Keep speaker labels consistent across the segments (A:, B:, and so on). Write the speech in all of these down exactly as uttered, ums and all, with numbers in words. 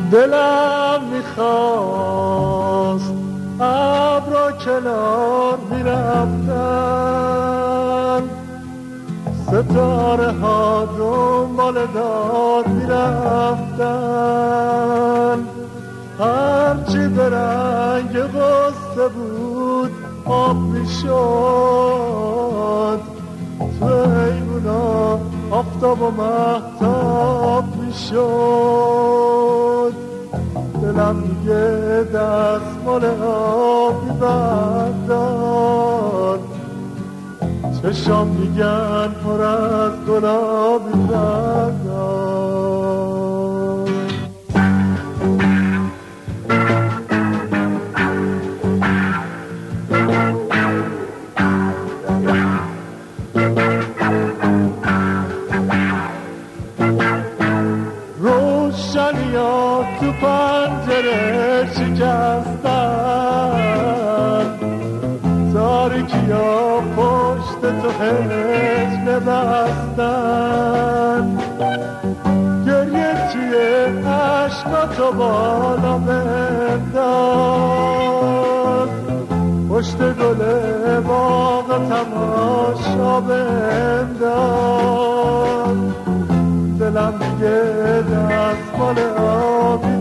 A: دلم میخواست ابرا کنار میرفتن، ستاره ها دنبال دار میرفتن، هرچی به رنگ غصه بود آب میشد، تو ایمونا آفتاب و مهتاب میشد. دلم میگه دستمال آبی بردار، چشام میگن پر از گلابی بردار. روشنیات تو پنجره شکستن، تاریکیا پشت تو هجله بستن، گریه چیه عشقاتو بالا بنداز، پشت گل باغ تماشا بنداز. دلم دیگه دستمال آبی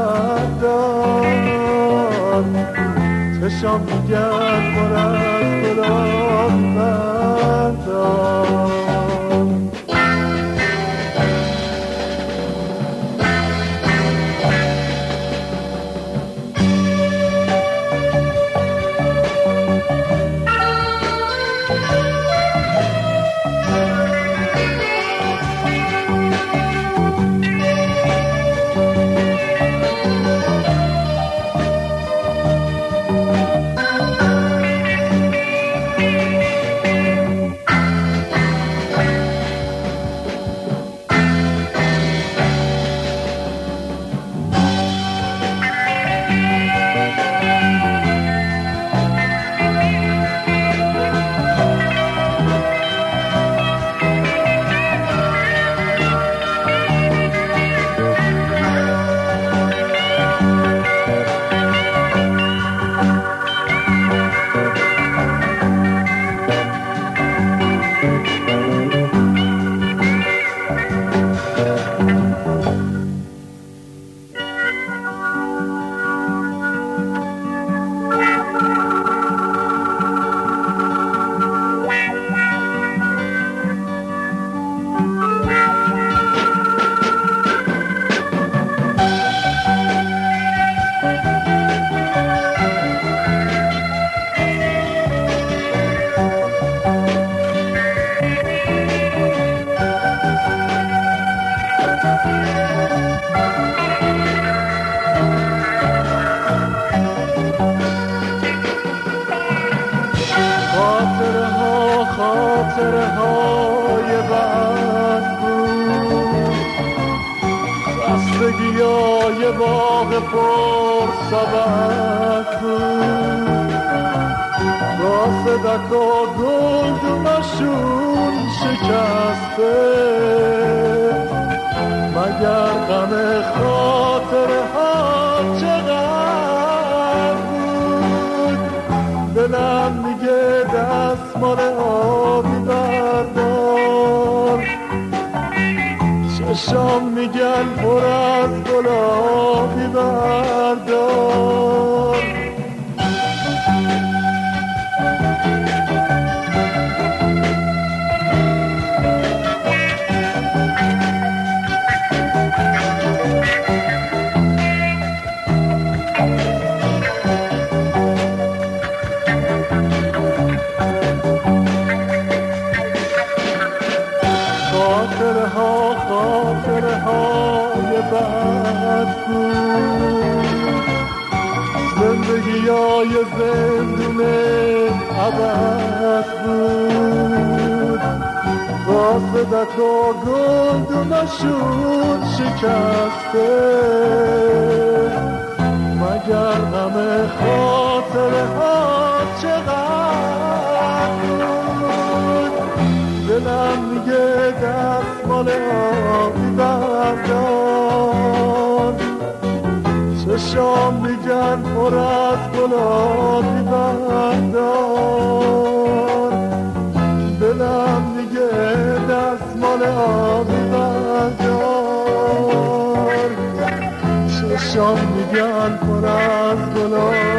A: بردار، چشام میگن پر از گلابی بردار. خاطره های بد بود، خستگی های باغ پر سبد بود، با صدک و گلدونشون شکسته، مگر غم خاطره ها چقدر بود. دلم میگه دستمال آبی بردار، چشام میگن پر از گلابی بردار. خاطره ها خاطره های بد بود، زندگی های زندون ابد بود، با صدک و گلدونشون شکسته، مگر غم خاطره ها چقدر بود. دلم میگه دستمال آبی بردار، چشام میگن پر از گلابی بردار، دلم میگه دستمال آبی بردار. چشام میگن پر از گلابی